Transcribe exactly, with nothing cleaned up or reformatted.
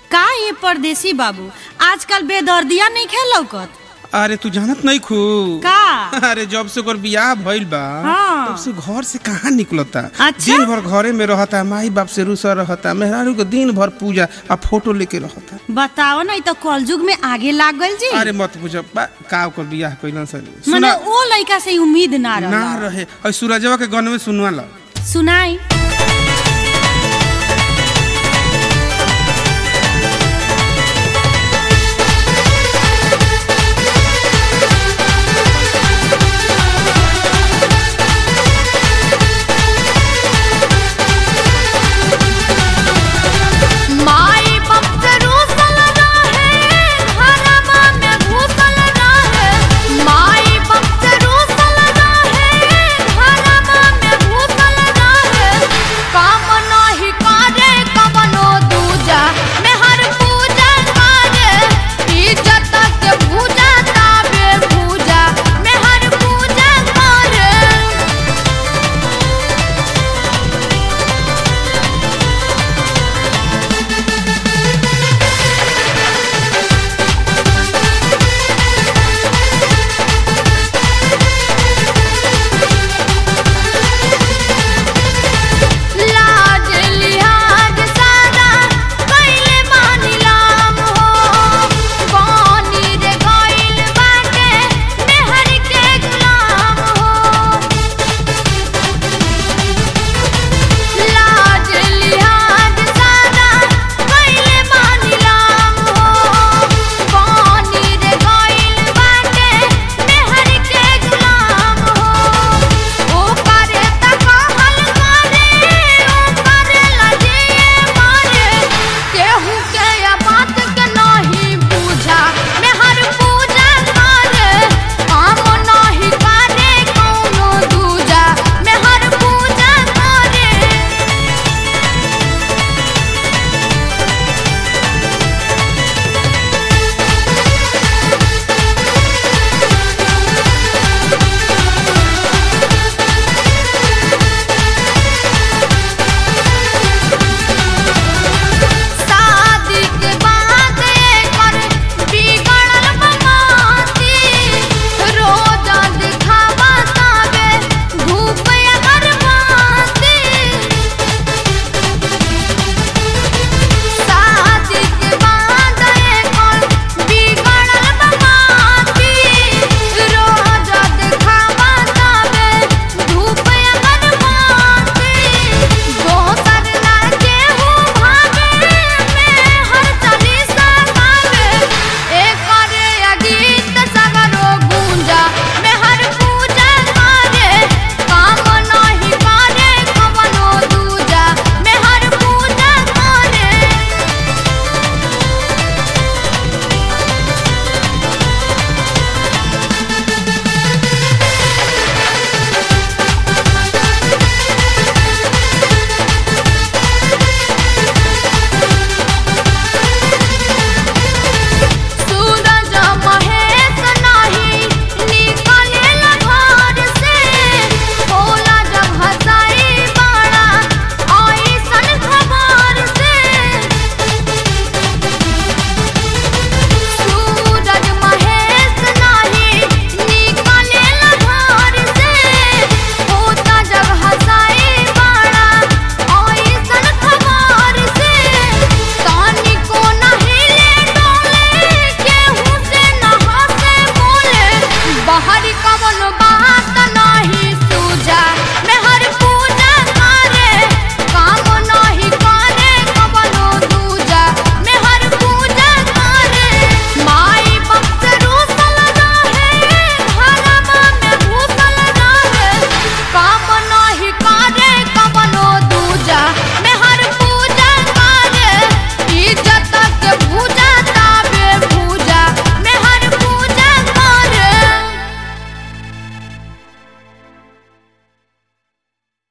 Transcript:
का ये परदेसी बाबू आजकल बेदर्दिया नहीं खेलौकत। अरे तू जानत नहीं खू का? अरे जब से ओकर बियाह भइल बा हाँ। तब से घर से कहाँ निकलता। अच्छा? दिन भर घरे में रहता, माई बाप से रूसा रहता, मेहरारू के दिन भर पूजा आ फोटो लेके रहता। बताओ नहीं तो कलयुग में आगे लाग गइल जी। अरे मत पूछो का ओकर बियाह कइलन सर। मने ओ लड़का से उम्मीद ना रहा ना रहे और सूरजवा के गन में सुनवा ला सुनाई।